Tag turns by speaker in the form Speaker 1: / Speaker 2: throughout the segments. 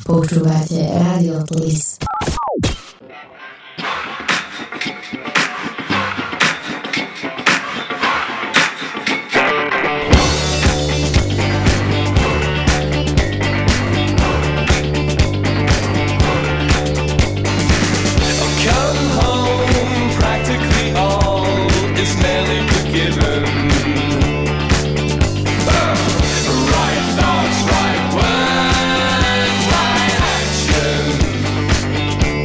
Speaker 1: Počúvate Rádio Tlis.
Speaker 2: Right thoughts, right words, right action.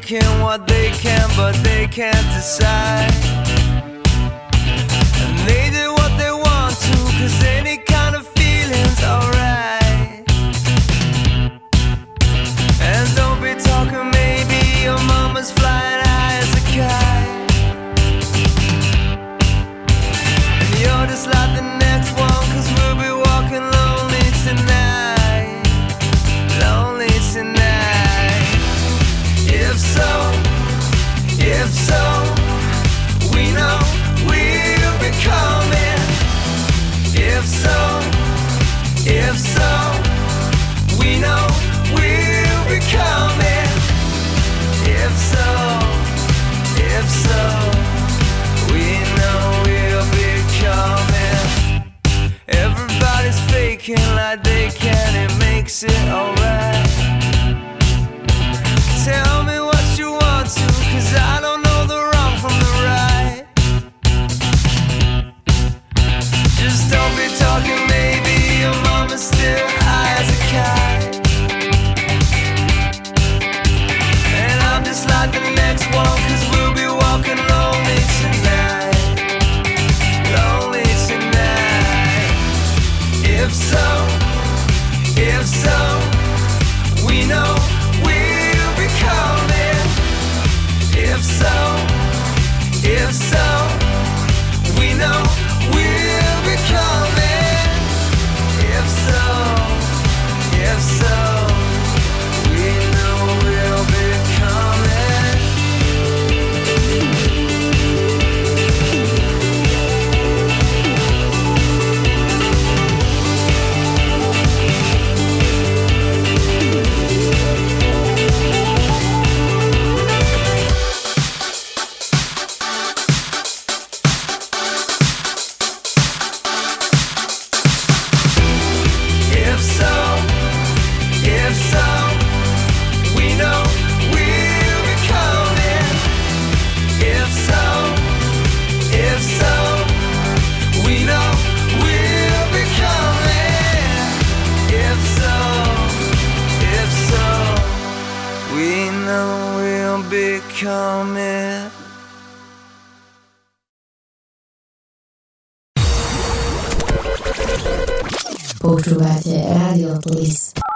Speaker 2: taking what they can, but they can't decide. And they do what they want to, 'cause any kind of feeling's alright. And don't be talking, maybe your mama's flying high as a kite. And you're just like the next one, 'cause we'll be walking lonely tonight. Lonely tonight. If so, we know we'll be coming. If so, we know we'll be coming. If so, we know we'll be coming. Everybody's faking like they can, it makes it alright. Tell me what you want to, 'cause I don't know the wrong from the right. Just don't be talking, maybe your mama's still high as a kite. And I'm just like the next one, 'cause we'll be walking lonely tonight. Lonely tonight. If so, we know we'll be coming. If so, we know we'll be coming. If so, we know we'll be coming. If so, we know we'll be coming. If so, we know we'll be coming. If so, we know we'll be coming.
Speaker 1: Počúvate Rádio Tlis.